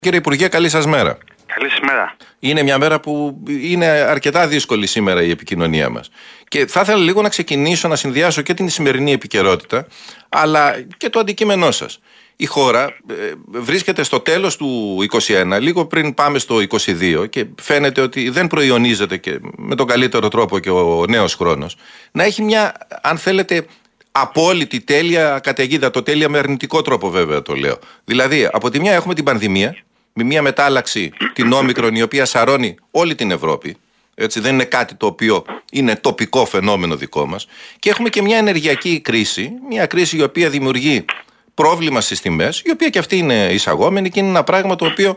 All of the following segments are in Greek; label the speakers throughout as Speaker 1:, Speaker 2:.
Speaker 1: Κύριε Υπουργέ, καλή σας μέρα.
Speaker 2: Καλή σας μέρα.
Speaker 1: Είναι μια μέρα που είναι αρκετά δύσκολη σήμερα η επικοινωνία μας. Και θα ήθελα λίγο να ξεκινήσω να συνδυάσω και την σημερινή επικαιρότητα, αλλά και το αντικείμενό σας. Η χώρα βρίσκεται στο τέλος του 2021, λίγο πριν πάμε στο 2022, και φαίνεται ότι δεν προϊονίζεται και με τον καλύτερο τρόπο και ο νέος χρόνος να έχει μια, αν θέλετε, απόλυτη τέλεια καταιγίδα. Το τέλεια με αρνητικό τρόπο, βέβαια το λέω. Δηλαδή, από τη μια έχουμε την πανδημία, με μια μετάλλαξη, την Όμικρον, η οποία σαρώνει όλη την Ευρώπη. Έτσι, δεν είναι κάτι το οποίο είναι τοπικό φαινόμενο δικό μας. Και έχουμε και μια ενεργειακή κρίση, μια κρίση η οποία δημιουργεί πρόβλημα στις τιμές, η οποία και αυτή είναι εισαγόμενη και είναι ένα πράγμα το οποίο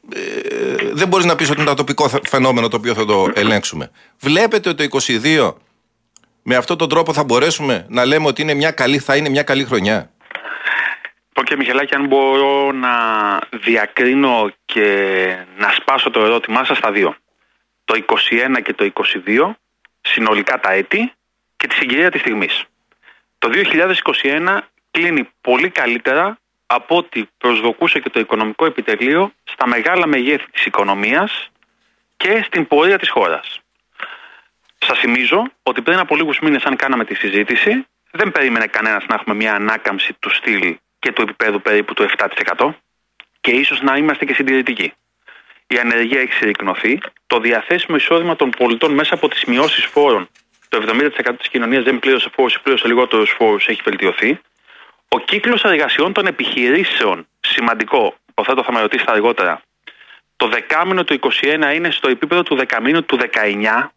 Speaker 1: δεν μπορείς να πεις ότι είναι ένα τοπικό φαινόμενο το οποίο θα το ελέγξουμε. Βλέπετε ότι το 2022 με αυτόν τον τρόπο θα μπορέσουμε να λέμε ότι θα είναι μια καλή χρονιά?
Speaker 2: Και Μιχελάκη, αν μπορώ να διακρίνω και να σπάσω το ερώτημά σας στα δύο. Το 21 και το 22, συνολικά τα έτη και τη συγκυρία της στιγμής. Το 2021 κλείνει πολύ καλύτερα από ό,τι προσδοκούσε και το Οικονομικό Επιτελείο στα μεγάλα μεγέθη της οικονομίας και στην πορεία της χώρας. Σας θυμίζω ότι πριν από λίγους μήνες, αν κάναμε τη συζήτηση, δεν περίμενε κανένας να έχουμε μια ανάκαμψη του στυλ και του επίπεδου περίπου του 7% και ίσως να είμαστε και συντηρητικοί. Η ανεργία έχει συρρικνωθεί, το διαθέσιμο εισόδημα των πολιτών μέσα από τις μειώσεις φόρων, το 70% της κοινωνίας δεν πλήρωσε φόρους ή πλήρωσε λιγότερους φόρους, έχει βελτιωθεί. Ο κύκλος εργασιών των επιχειρήσεων, σημαντικό, υποθέτω θα με ρωτήσετε αργότερα, το δεκάμηνο του 21 είναι στο επίπεδο του δεκαμήνου του 19.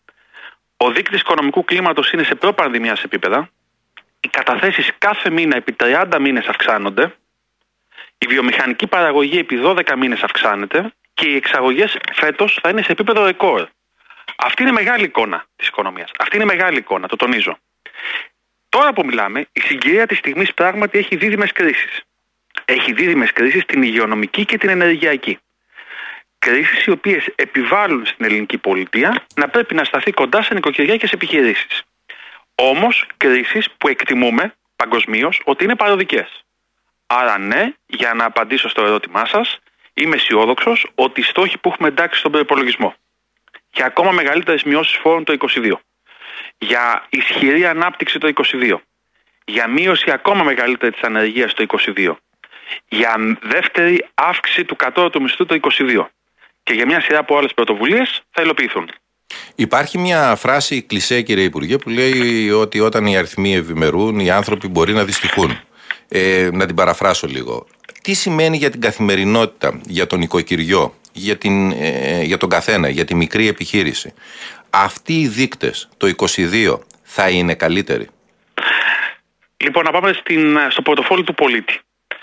Speaker 2: Ο δείκτης οικονομικού κλίματος είναι σε προπανδημίας επίπεδα. Οι καταθέσεις κάθε μήνα επί 30 μήνες αυξάνονται. Η βιομηχανική παραγωγή επί 12 μήνες αυξάνεται και οι εξαγωγές φέτος θα είναι σε επίπεδο ρεκόρ. Αυτή είναι μεγάλη εικόνα της οικονομίας. Αυτή είναι μεγάλη εικόνα, το τονίζω. Τώρα που μιλάμε, η συγκυρία της στιγμής πράγματι έχει δίδυμες κρίσεις. Έχει δίδυμες κρίσεις, την υγειονομική και την ενεργειακή. Κρίσεις οι οποίες επιβάλλουν στην ελληνική πολιτεία να πρέπει να σταθεί κοντά σε νοικοκυριά και σε επιχειρήσεις. Όμως κρίσεις που εκτιμούμε παγκοσμίως ότι είναι παροδικές. Άρα ναι, για να απαντήσω στο ερώτημά σας, είμαι αισιόδοξος ότι οι στόχοι που έχουμε εντάξει στον προϋπολογισμό για ακόμα μεγαλύτερες μειώσεις φόρων το 2022, για ισχυρή ανάπτυξη το 2022, για μείωση ακόμα μεγαλύτερη της ανεργίας το 2022, για δεύτερη αύξηση του κατώτατου μισθού το 2022 και για μια σειρά από άλλες πρωτοβουλίες θα υλοποιηθούν.
Speaker 1: Υπάρχει μια φράση κλισέ, κύριε Υπουργέ, που λέει ότι όταν οι αριθμοί ευημερούν, οι άνθρωποι μπορεί να δυστυχούν. Να την παραφράσω λίγο. Τι σημαίνει για την καθημερινότητα, για τον οικοκυριό, για τον καθένα, για τη μικρή επιχείρηση? Αυτοί οι δείκτες το 22 θα είναι καλύτεροι?
Speaker 2: Λοιπόν, να πάμε στο πορτοφόλι του πολίτη.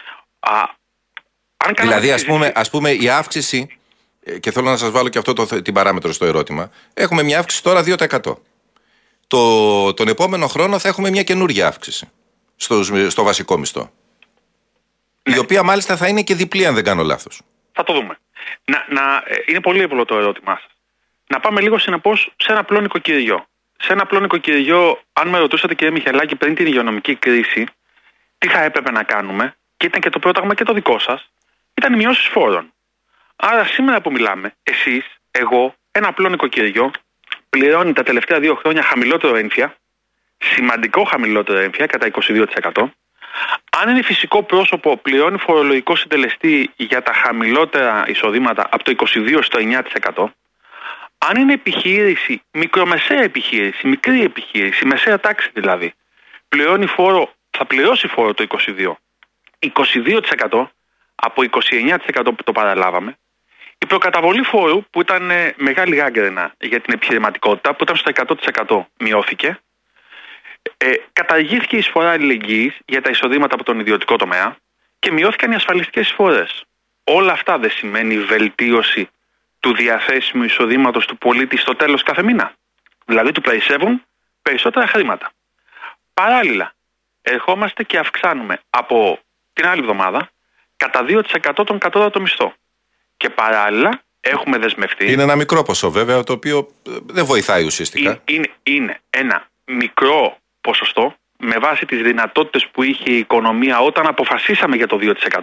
Speaker 1: Δηλαδή, ας πούμε, η αύξηση, και θέλω να σας βάλω και αυτό την παράμετρο στο ερώτημα, έχουμε μια αύξηση τώρα 2%. Τον επόμενο χρόνο θα έχουμε μια καινούργια αύξηση στο βασικό μισθό. Ναι. Η οποία μάλιστα θα είναι και διπλή, αν δεν κάνω λάθος.
Speaker 2: Θα το δούμε. Είναι πολύ εύκολο το ερώτημά σας. Να πάμε λίγο συνεπώς σε ένα απλό νοικοκυριό. Σε ένα απλό νοικοκυριό, αν με ρωτούσατε, κύριε Μιχελάκη, πριν την υγειονομική κρίση, τι θα έπρεπε να κάνουμε, και ήταν και το πρόταγμα και το δικό σας, ήταν οι μειώσεις φόρων. Άρα σήμερα που μιλάμε, εσείς, εγώ, ένα απλό νοικοκυριό πληρώνει τα τελευταία 2 χρόνια χαμηλότερο έμφυα, σημαντικό χαμηλότερο έμφυα, κατά 22%. Αν είναι φυσικό πρόσωπο, πληρώνει φορολογικό συντελεστή για τα χαμηλότερα εισοδήματα από το 22% στο 9%. Αν είναι επιχείρηση, μικρομεσαία επιχείρηση, μικρή επιχείρηση, μεσαία τάξη δηλαδή, θα πληρώσει φόρο το 22%. 22% από 29% που το παραλάβαμε. Η προκαταβολή φόρου, που ήταν μεγάλη γάγκρενα για την επιχειρηματικότητα, που ήταν στο 100%, μειώθηκε. Καταργήθηκε η εισφορά αλληλεγγύης για τα εισοδήματα από τον ιδιωτικό τομέα και μειώθηκαν οι ασφαλιστικές εισφορές. Όλα αυτά δεν σημαίνει βελτίωση του διαθέσιμου εισοδήματος του πολίτη στο τέλος κάθε μήνα? Δηλαδή του περισσεύουν περισσότερα χρήματα. Παράλληλα, ερχόμαστε και αυξάνουμε από την άλλη εβδομάδα κατά 2% τον κατώτατο μισθό. Και παράλληλα έχουμε δεσμευτεί.
Speaker 1: Είναι ένα μικρό ποσό, βέβαια, το οποίο δεν βοηθάει ουσιαστικά.
Speaker 2: Είναι ένα μικρό ποσοστό με βάση τις δυνατότητες που είχε η οικονομία όταν αποφασίσαμε για το 2%.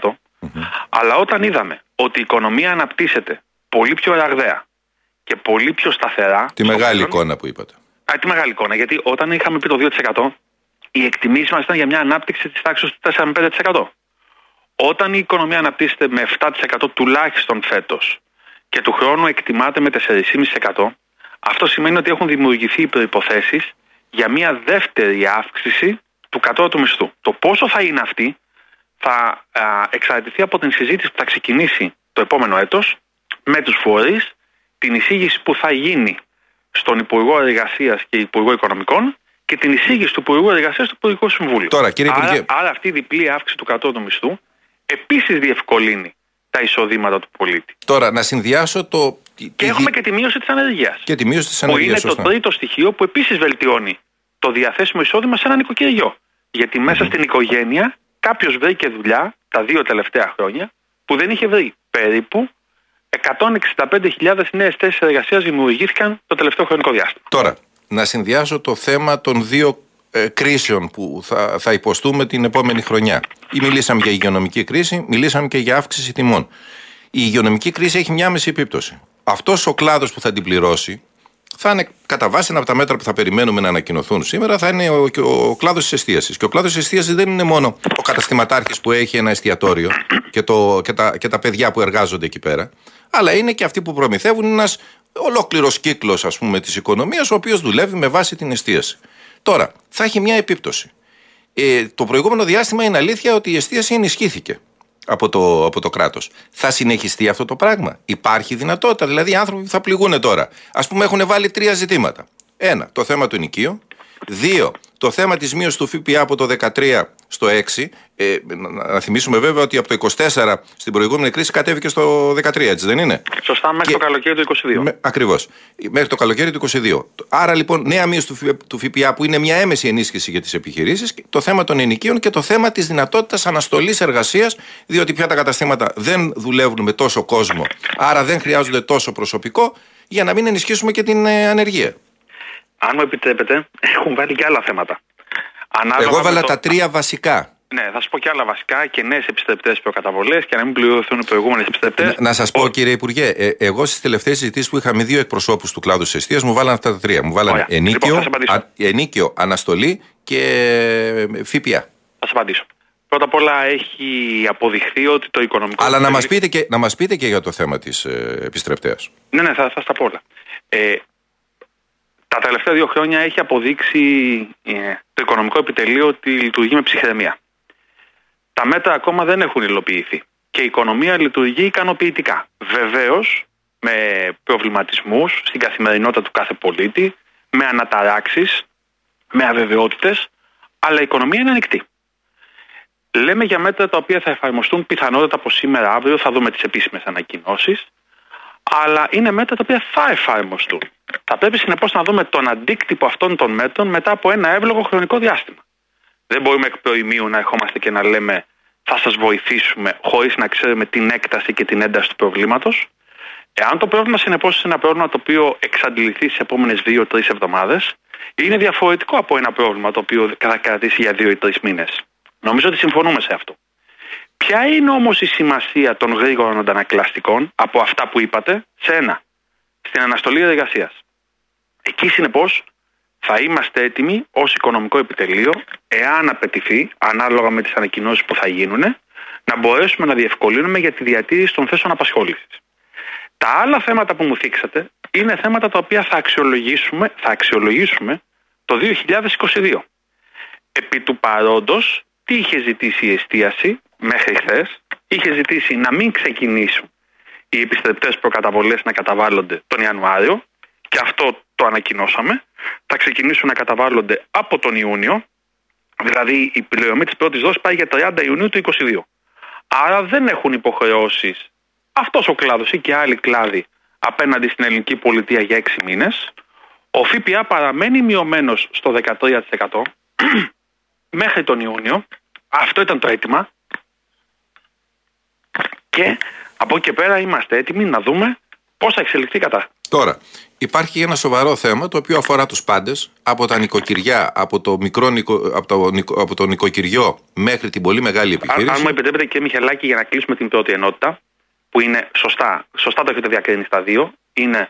Speaker 2: Αλλά όταν είδαμε ότι η οικονομία αναπτύσσεται πολύ πιο ραγδαία και πολύ πιο σταθερά.
Speaker 1: Τη μεγάλη εικόνα που είπατε.
Speaker 2: Τη μεγάλη εικόνα. Γιατί όταν είχαμε πει το 2%, οι εκτιμήσεις μας ήταν για μια ανάπτυξη της τάξης του 4 με 5%. Όταν η οικονομία αναπτύσσεται με 7% τουλάχιστον φέτος και του χρόνου εκτιμάται με 4,5%, αυτό σημαίνει ότι έχουν δημιουργηθεί οι προϋποθέσεις για μια δεύτερη αύξηση του κατώτατου μισθού. Το πόσο θα είναι αυτή θα εξαρτηθεί από την συζήτηση που θα ξεκινήσει το επόμενο έτος με τους φορείς, την εισήγηση που θα γίνει στον Υπουργό Εργασίας και Υπουργό Οικονομικών και την εισήγηση του Υπουργού Εργασίας στο Υπουργικό Συμβούλιο.
Speaker 1: Τώρα, κύριε Υπουργέ...
Speaker 2: Άρα αυτή η διπλή αύξηση του κατώτατου μισθού επίσης διευκολύνει τα εισοδήματα του πολίτη.
Speaker 1: Τώρα, να συνδυάσω το...
Speaker 2: Και έχουμε και τη μείωση της ανεργίας.
Speaker 1: Και τη μείωση της ανεργίας.
Speaker 2: Που είναι σωστά. Το τρίτο στοιχείο που επίσης βελτιώνει το διαθέσιμο εισόδημα σε ένα νοικοκυριό. Γιατί μέσα στην οικογένεια κάποιος βρήκε δουλειά τα 2 τελευταία χρόνια που δεν είχε βρει. Περίπου 165.000 νέες θέσεις εργασίας δημιουργήθηκαν το τελευταίο χρονικό διάστημα.
Speaker 1: Τώρα, να συνδυάσω το θέμα των δύο κρίσεων που θα υποστούμε την επόμενη χρονιά. Μιλήσαμε για υγειονομική κρίση, μιλήσαμε και για αύξηση τιμών. Η υγειονομική κρίση έχει μια άμεση επίπτωση. Αυτός ο κλάδος που θα την πληρώσει θα είναι κατά βάση ένα από τα μέτρα που θα περιμένουμε να ανακοινωθούν σήμερα, θα είναι ο κλάδος της εστίασης. Και ο κλάδος της εστίασης δεν είναι μόνο ο καταστηματάρχης που έχει ένα εστιατόριο και τα παιδιά που εργάζονται εκεί πέρα, αλλά είναι και αυτοί που προμηθεύουν ένας ολόκληρος κύκλος, ας πούμε, της οικονομίας, ο οποίος δουλεύει με βάση την εστίαση. Τώρα, θα έχει μια επίπτωση. Το προηγούμενο διάστημα είναι αλήθεια ότι η εστίαση ενισχύθηκε από το κράτος. Θα συνεχιστεί αυτό το πράγμα? Υπάρχει δυνατότητα? Δηλαδή οι άνθρωποι που θα πληγούν τώρα, ας πούμε, έχουν βάλει 3 ζητήματα. 1, το θέμα του ενοικίου. 2, το θέμα της μείωσης του ΦΠΑ από το 13 στο 6. Να θυμίσουμε βέβαια ότι από το 24 στην προηγούμενη κρίση κατέβηκε στο 13, έτσι δεν είναι?
Speaker 2: Σωστά, μέχρι το καλοκαίρι του 22.
Speaker 1: Ακριβώς. Μέχρι το καλοκαίρι του 22. Άρα λοιπόν, νέα μείωση του ΦΠΑ που είναι μια έμεση ενίσχυση για τις επιχειρήσεις, το θέμα των ενοικίων και το θέμα της δυνατότητας αναστολής εργασίας, διότι πια τα καταστήματα δεν δουλεύουν με τόσο κόσμο, άρα δεν χρειάζονται τόσο προσωπικό, για να μην ενισχύσουμε και την ανεργία.
Speaker 2: Αν μου επιτρέπετε, έχουν βάλει και άλλα θέματα.
Speaker 1: Εγώ έβαλα τα 3 βασικά.
Speaker 2: Ναι, θα σας πω και άλλα βασικά και νέες επιστρεπτές προκαταβολές και να μην πληρωθούν οι προηγούμενες επιστρεπτές.
Speaker 1: Να σας πω, κύριε Υπουργέ, εγώ στις τελευταίες συζητήσεις που είχα με 2 εκπροσώπους του κλάδου της εστίας μου βάλανε αυτά τα 3. Μου βάλανε ενίκιο, αναστολή και ΦΠΑ. Θα
Speaker 2: σας απαντήσω. Πρώτα απ' όλα έχει αποδειχθεί ότι το οικονομικό...
Speaker 1: Αλλά να μας πείτε και για το θέμα της επιστρεπτέας.
Speaker 2: Ναι, θα σας τα πω όλα. Τα τελευταία 2 χρόνια έχει αποδείξει το οικονομικό επιτελείο ότι λειτουργεί με ψυχραιμία. Τα μέτρα ακόμα δεν έχουν υλοποιηθεί και η οικονομία λειτουργεί ικανοποιητικά. Βεβαίως με προβληματισμούς στην καθημερινότητα του κάθε πολίτη, με αναταράξεις, με αβεβαιότητες, αλλά η οικονομία είναι ανοιχτή. Λέμε για μέτρα τα οποία θα εφαρμοστούν πιθανότατα από σήμερα αύριο, θα δούμε τις επίσημες ανακοινώσεις, αλλά είναι μέτρα τα οποία θα εφαρμοστούν. Θα πρέπει συνεπώς να δούμε τον αντίκτυπο αυτών των μέτρων μετά από ένα εύλογο χρονικό διάστημα. Δεν μπορούμε εκ προημίου να ερχόμαστε και να λέμε θα σας βοηθήσουμε χωρίς να ξέρουμε την έκταση και την ένταση του προβλήματος. Εάν το πρόβλημα συνεπώς είναι ένα πρόβλημα το οποίο εξαντληθεί στις επόμενες 2-3 εβδομάδες, είναι διαφορετικό από ένα πρόβλημα το οποίο θα κρατήσει για 2 ή 3 μήνες. Νομίζω ότι συμφωνούμε σε αυτό. Ποια είναι όμως η σημασία των γρήγορων αντανακλαστικών από αυτά που είπατε σε ένα? Στην αναστολή εργασίας. Εκεί συνεπώς θα είμαστε έτοιμοι ως οικονομικό επιτελείο, εάν απαιτηθεί, ανάλογα με τις ανακοινώσεις που θα γίνουν, να μπορέσουμε να διευκολύνουμε για τη διατήρηση των θέσεων απασχόλησης. Τα άλλα θέματα που μου θίξατε είναι θέματα τα οποία θα αξιολογήσουμε το 2022. Επί του παρόντος, τι είχε ζητήσει η εστίαση μέχρι χθες? Είχε ζητήσει να μην ξεκινήσουν οι επιστρεπτές προκαταβολές να καταβάλλονται τον Ιανουάριο και αυτό το ανακοινώσαμε. Θα ξεκινήσουν να καταβάλλονται από τον Ιούνιο, δηλαδή η πληρωμή της πρώτης δόσης πάει για 30 Ιουνίου του 2022. Άρα δεν έχουν υποχρεώσεις αυτός ο κλάδος ή και άλλοι κλάδοι απέναντι στην ελληνική πολιτεία για 6 μήνες. Ο ΦΠΑ παραμένει μειωμένος στο 13% μέχρι τον Ιούνιο. Αυτό ήταν το αίτημα. Και από εκεί και πέρα είμαστε έτοιμοι να δούμε πώς θα εξελιχθεί η κατάσταση.
Speaker 1: Τώρα, υπάρχει ένα σοβαρό θέμα το οποίο αφορά τους πάντες, από τα νοικοκυριά, από το νοικοκυριό μέχρι την πολύ μεγάλη επιχείρηση.
Speaker 2: Αν μου επιτρέπετε, κύριε Μιχελάκη, για να κλείσουμε την πρώτη ενότητα, που είναι σωστά το έχετε διακρίνει στα δύο, είναι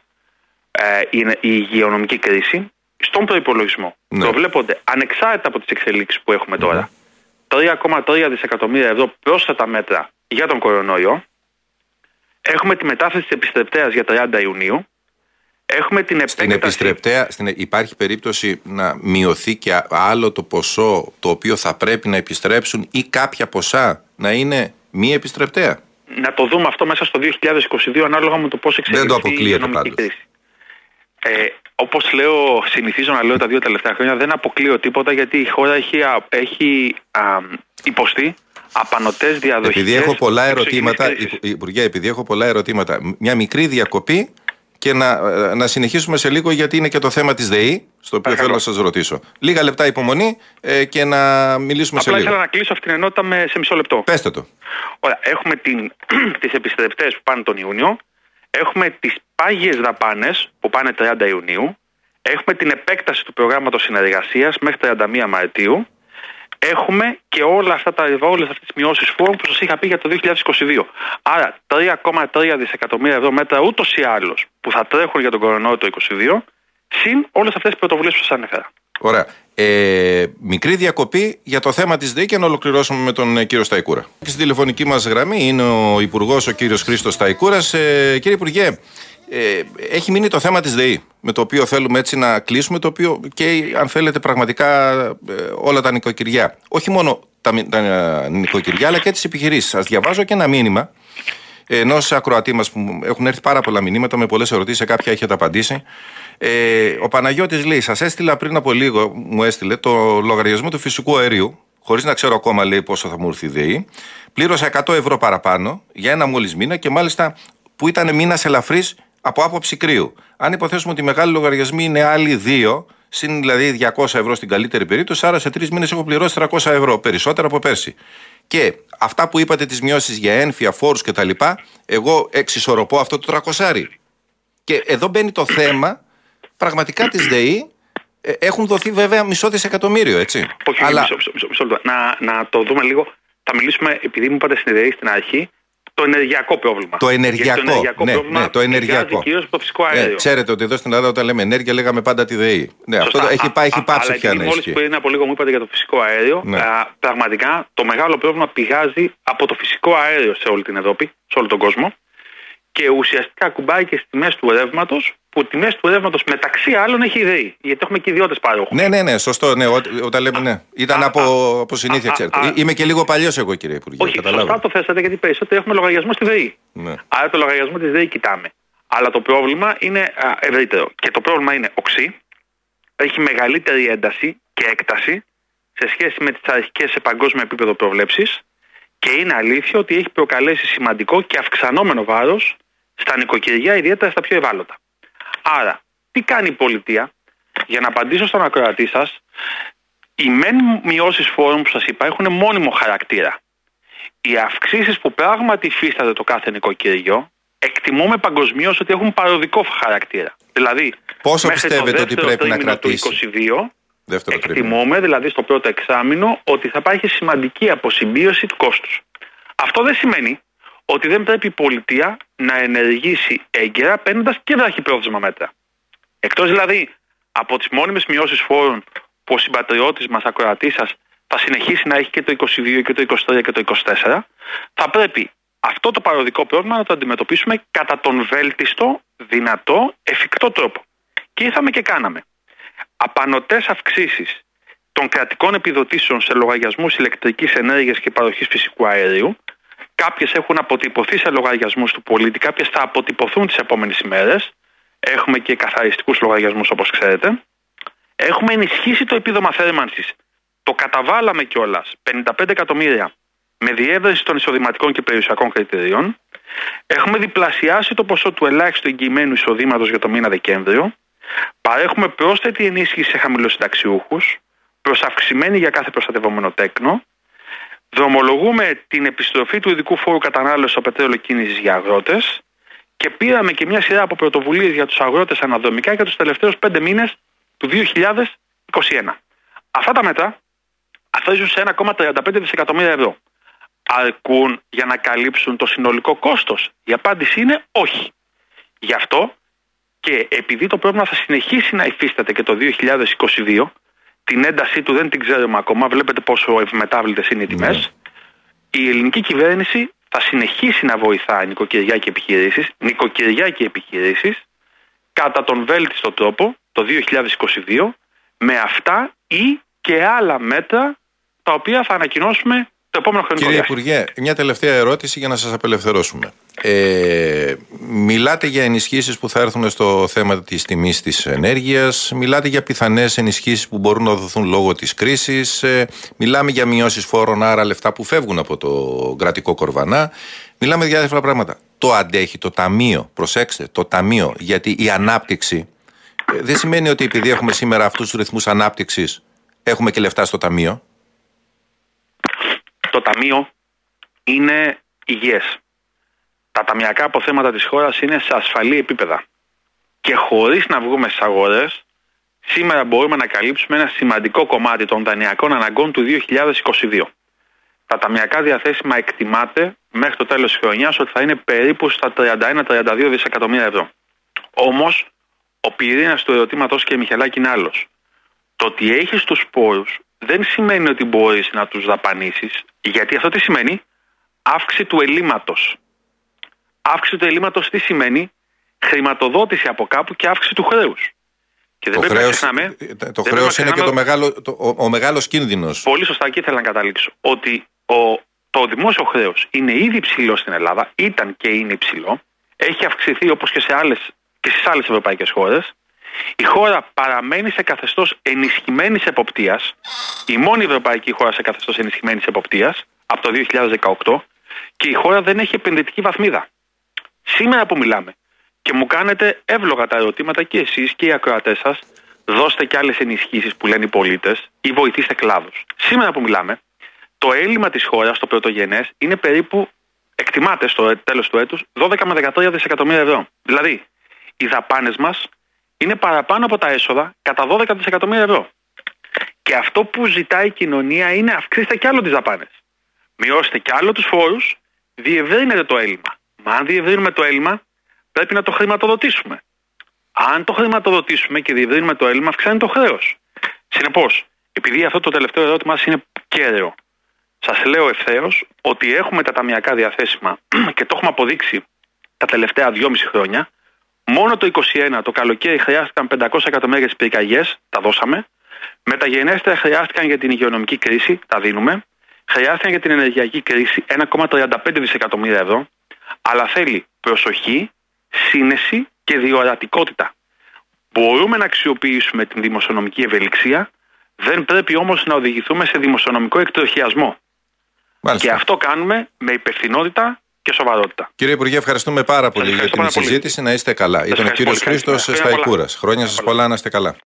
Speaker 2: η υγειονομική κρίση. Στον προϋπολογισμό προβλέπονται, ανεξάρτητα από τις εξελίξεις που έχουμε τώρα, 3,3 δισεκατομμύρια ευρώ πρόσθετα μέτρα για τον κορονοϊό. Έχουμε τη μετάθεση της επιστρεπτέας για 30 Ιουνίου. Έχουμε την επέκταση.
Speaker 1: Στην επιστρεπτέα υπάρχει περίπτωση να μειωθεί και άλλο το ποσό το οποίο θα πρέπει να επιστρέψουν ή κάποια ποσά να είναι μη επιστρεπτέα?
Speaker 2: Να το δούμε αυτό μέσα στο 2022 ανάλογα με το πώς εξελιχθεί η υγειονομική κρίση. Όπως συνηθίζω να λέω τα 2 τελευταία χρόνια, δεν αποκλείω τίποτα, γιατί η χώρα έχει υποστεί απανωτές διαδοχικές.
Speaker 1: Επειδή έχω πολλά ερωτήματα, Υπουργέ, μια μικρή διακοπή και να συνεχίσουμε σε λίγο, γιατί είναι και το θέμα της ΔΕΗ, στο οποίο θέλω να σας ρωτήσω. Λίγα λεπτά υπομονή και να μιλήσουμε σε λίγο.
Speaker 2: Απλά ήθελα να κλείσω αυτήν την ενότητα σε μισό λεπτό.
Speaker 1: Πέστε το.
Speaker 2: Ωραία, έχουμε τις επιστρεπτές που πάνε τον Ιούνιο. Έχουμε τις πάγιες δαπάνες που πάνε 30 Ιουνίου. Έχουμε την επέκταση του προγράμματος συνεργασίας μέχρι 31 Μαρτίου. Έχουμε και όλες αυτές τις μειώσεις φόρων που σας είχα πει για το 2022. Άρα 3,3 δισεκατομμύρια ευρώ μέτρα ούτως ή άλλως που θα τρέχουν για τον κορονοϊό το 2022, συν όλες αυτές τις πρωτοβουλίες που σας ανέφερα.
Speaker 1: Ωραία. Μικρή διακοπή για το θέμα της ΔΕΗ και να ολοκληρώσουμε με τον κύριο Σταϊκούρα. Στην τηλεφωνική μας γραμμή είναι ο Υπουργός, ο κύριος Χρήστος Σταϊκούρας. Κύριε Υπουργέ, έχει μείνει το θέμα της ΔΕΗ, με το οποίο θέλουμε έτσι να κλείσουμε, το οποίο και αν θέλετε πραγματικά όλα τα νοικοκυριά. Όχι μόνο τα νοικοκυριά, αλλά και τις επιχειρήσεις. Σας διαβάζω και ένα μήνυμα ενός ακροατή μας που έχουν έρθει πάρα πολλά μηνύματα με πολλές ερωτήσεις, σε κάποια έχετε απαντήσει. Ο Παναγιώτης λέει: σας έστειλα πριν από λίγο, μου έστειλε το λογαριασμό του φυσικού αερίου, χωρίς να ξέρω ακόμα, λέει, πόσο θα μου έρθει η ΔΕΗ. Πλήρωσα 100 ευρώ παραπάνω για ένα μόλις μήνα, και μάλιστα που ήταν μήνας ελαφρύς από άποψη κρύου. Αν υποθέσουμε ότι οι μεγάλοι λογαριασμοί είναι άλλοι 2, συν δηλαδή 200 ευρώ στην καλύτερη περίπτωση, άρα σε 3 μήνες έχω πληρώσει 300 ευρώ, περισσότερα από πέρσι. Και αυτά που είπατε, τις μειώσεις για ένφια, φόρους κτλ., εγώ εξισορροπώ αυτό το 300. Και εδώ μπαίνει το θέμα πραγματικά της ΔΕΗ. Έχουν δοθεί βέβαια μισό δισεκατομμύριο, έτσι.
Speaker 2: Όχι, αλλά μισό λεπτό. Να το δούμε λίγο. Θα μιλήσουμε, επειδή μου είπατε στην ΔΕΗ στην αρχή, το ενεργειακό πρόβλημα.
Speaker 1: Το ενεργειακό πρόβλημα, το ενεργειακό.
Speaker 2: Κυρίως από το φυσικό αέριο.
Speaker 1: Ξέρετε ότι εδώ στην Ελλάδα, όταν λέμε ενέργεια, λέγαμε πάντα τη ΔΕΗ. Ναι, αυτό έχει πάψει πια να ισχύει.
Speaker 2: Μόλις πριν από λίγο μου είπατε για το φυσικό αέριο, πραγματικά το μεγάλο πρόβλημα πηγάζει από το φυσικό αέριο σε όλη την Ευρώπη, σε όλο τον κόσμο. Και ουσιαστικά κουμπάει και στις τιμές του ρεύματος, που τιμές του ρεύματος μεταξύ άλλων έχει η ΔΕΗ. Γιατί έχουμε και ιδιώτες παρόχους.
Speaker 1: Ναι, σωστό. Ναι, όταν λέμε ναι. Ήταν από συνήθεια, ξέρετε. Είμαι και λίγο παλιός εγώ, κύριε Υπουργέ.
Speaker 2: Όχι, σωστά το θέσατε, γιατί περισσότερο έχουμε λογαριασμό στη ΔΕΗ.
Speaker 1: Ναι.
Speaker 2: Άρα το λογαριασμό της ΔΕΗ κοιτάμε. Αλλά το πρόβλημα είναι ευρύτερο. Και το πρόβλημα είναι οξύ, έχει μεγαλύτερη ένταση και έκταση σε σχέση με τις αρχικές σε παγκόσμιο επίπεδο προβλέψεις, και είναι αλήθεια ότι έχει προκαλέσει σημαντικό και αυξανόμενο βάρος στα νοικοκυριά, ιδιαίτερα στα πιο ευάλωτα. Άρα, τι κάνει η πολιτεία? Για να απαντήσω στον ακροατή σας, οι μεν μειώσεις φόρων που σας είπα έχουν μόνιμο χαρακτήρα. Οι αυξήσεις που πράγματι υφίσταται το κάθε νοικοκυριό, εκτιμούμε παγκοσμίως ότι έχουν παροδικό χαρακτήρα. Δηλαδή,
Speaker 1: πόσο πιστεύετε ότι πρέπει να κρατήσει
Speaker 2: το 2022, εκτιμούμε, δηλαδή στο πρώτο εξάμηνο, ότι θα υπάρχει σημαντική αποσυμπίωση του κόστους. Αυτό δεν σημαίνει ότι δεν πρέπει η πολιτεία να ενεργήσει έγκαιρα παίρνοντας και βραχυπρόθεσμα μέτρα. Εκτός δηλαδή από τις μόνιμες μειώσεις φόρων που ο συμπατριώτης μας, ακροατής σας, θα συνεχίσει να έχει και το 22 και το 23 και το 24, θα πρέπει αυτό το παροδικό πρόβλημα να το αντιμετωπίσουμε κατά τον βέλτιστο, δυνατό, εφικτό τρόπο. Και ήρθαμε και κάναμε απανωτές αυξήσεις των κρατικών επιδοτήσεων σε λογαριασμούς ηλεκτρικής ενέργειας και παροχής φυσικού αερίου. Κάποιες έχουν αποτυπωθεί σε λογαριασμούς του πολίτη, κάποιες θα αποτυπωθούν τις επόμενες ημέρες. Έχουμε και καθαριστικούς λογαριασμούς, όπως ξέρετε. Έχουμε ενισχύσει το επίδομα θέρμανσης. Το καταβάλαμε κιόλας 55 εκατομμύρια με διεύρυνση των εισοδηματικών και περιουσιακών κριτηρίων. Έχουμε διπλασιάσει το ποσό του ελάχιστου εγγυημένου εισοδήματος για το μήνα Δεκέμβριο. Παρέχουμε πρόσθετη ενίσχυση σε χαμηλοσυνταξιούχους, προσαυξημένη για κάθε προστατευόμενο τέκνο. Δρομολογούμε την επιστροφή του ειδικού φόρου κατανάλωσης στο πετρέλαιο κίνησης για αγρότες και πήραμε και μια σειρά από πρωτοβουλίες για τους αγρότες αναδρομικά για τους τελευταίους 5 μήνες του 2021. Αυτά τα μέτρα αφαίζουν σε 1,35 δισεκατομμύρια ευρώ. Αρκούν για να καλύψουν το συνολικό κόστος? Η απάντηση είναι όχι. Γι' αυτό και επειδή το πρόβλημα θα συνεχίσει να υφίσταται και το 2022, την έντασή του δεν την ξέρουμε ακόμα, βλέπετε πόσο ευμετάβλητες είναι οι τιμές, η ελληνική κυβέρνηση θα συνεχίσει να βοηθάει νοικοκυριά και επιχειρήσεις κατά τον βέλτιστο τρόπο το 2022 με αυτά ή και άλλα μέτρα τα οποία θα ανακοινώσουμε το επόμενο χρονικό διάστημα.
Speaker 1: Κύριε Υπουργέ, μια τελευταία ερώτηση για να σας απελευθερώσουμε. Μιλάτε για ενισχύσεις που θα έρθουν στο θέμα της τιμής της ενέργειας, μιλάτε για πιθανές ενισχύσεις που μπορούν να δοθούν λόγω της κρίσης, μιλάμε για μειώσεις φόρων, άρα λεφτά που φεύγουν από το κρατικό κορβανά, μιλάμε για διάφορα πράγματα. Το αντέχει το Ταμείο, προσέξτε, το Ταμείο, γιατί η ανάπτυξη δεν σημαίνει ότι επειδή έχουμε σήμερα αυτούς τους ρυθμούς ανάπτυξης έχουμε και λεφτά στο Ταμείο.
Speaker 2: Το Ταμείο είναι υγιές. Τα ταμιακά αποθέματα της χώρας είναι σε ασφαλή επίπεδα. Και χωρίς να βγούμε στις αγορές, σήμερα μπορούμε να καλύψουμε ένα σημαντικό κομμάτι των δανειακών αναγκών του 2022. Τα ταμιακά διαθέσιμα εκτιμάται μέχρι το τέλος της χρονιάς ότι θα είναι περίπου στα 31-32 δισεκατομμύρια ευρώ. Όμως, ο πυρήνας του ερωτήματος, και Μιχελάκη, είναι άλλος. Το ότι έχεις τους πόρους δεν σημαίνει ότι μπορείς να τους δαπανίσεις, γιατί αυτό τι σημαίνει? Αύξηση του ελλείμματος. Αύξηση του ελλείμματος τι σημαίνει? Χρηματοδότηση από κάπου και αύξηση του χρέους. Και δεν πρέπει να ξεχνάμε.
Speaker 1: Το χρέος είναι και ο μεγάλος κίνδυνος.
Speaker 2: Πολύ σωστά, εκεί ήθελα να καταλήξω. Ότι το δημόσιο χρέος είναι ήδη υψηλό στην Ελλάδα, ήταν και είναι υψηλό. Έχει αυξηθεί όπως και στις άλλες ευρωπαϊκές χώρες. Η χώρα παραμένει σε καθεστώς ενισχυμένης εποπτείας. Η μόνη ευρωπαϊκή χώρα σε καθεστώς ενισχυμένης εποπτείας από το 2018. Και η χώρα δεν έχει επενδυτική βαθμίδα. Σήμερα που μιλάμε και μου κάνετε εύλογα τα ερωτήματα και εσείς και οι ακροατές σας, δώστε και άλλες ενισχύσεις που λένε οι πολίτες ή βοηθήστε κλάδους. Σήμερα που μιλάμε, το έλλειμμα της χώρας, το πρωτογενές, είναι περίπου, εκτιμάται στο τέλος του έτους, 12 με 13 δισεκατομμύρια ευρώ. Δηλαδή, οι δαπάνες μας είναι παραπάνω από τα έσοδα κατά 12 δισεκατομμύρια ευρώ. Και αυτό που ζητάει η κοινωνία είναι αυξήστε κι άλλο τις δαπάνες. Μειώστε κι άλλο τους φόρους, διευρύνετε το έλλειμμα. Μα αν διευρύνουμε το έλλειμμα, πρέπει να το χρηματοδοτήσουμε. Αν το χρηματοδοτήσουμε και διευρύνουμε το έλλειμμα, αυξάνει το χρέος. Συνεπώς, επειδή αυτό το τελευταίο ερώτημα είναι κέραιο, σας λέω ευθέως ότι έχουμε τα ταμιακά διαθέσιμα και το έχουμε αποδείξει τα τελευταία 2,5 χρόνια. Μόνο το 2021, το καλοκαίρι, χρειάστηκαν 500 εκατομμύρια στις πυρκαγιές, τα δώσαμε. Μεταγενέστερα χρειάστηκαν για την υγειονομική κρίση, τα δίνουμε. Χρειάστηκαν για την ενεργειακή κρίση 1,35 δισεκατομμύρια ευρώ. Αλλά θέλει προσοχή, σύνεση και διορατικότητα. Μπορούμε να αξιοποιήσουμε την δημοσιονομική ευελιξία, δεν πρέπει όμως να οδηγηθούμε σε δημοσιονομικό εκτροχιασμό.
Speaker 1: Μάλιστα.
Speaker 2: Και αυτό κάνουμε με υπευθυνότητα και σοβαρότητα.
Speaker 1: Κύριε Υπουργέ, ευχαριστούμε πάρα πολύ για την συζήτηση. Να είστε καλά. Ήταν ο κύριος Χρήστος Σταϊκούρας. Χρόνια σας πολλά, να είστε καλά.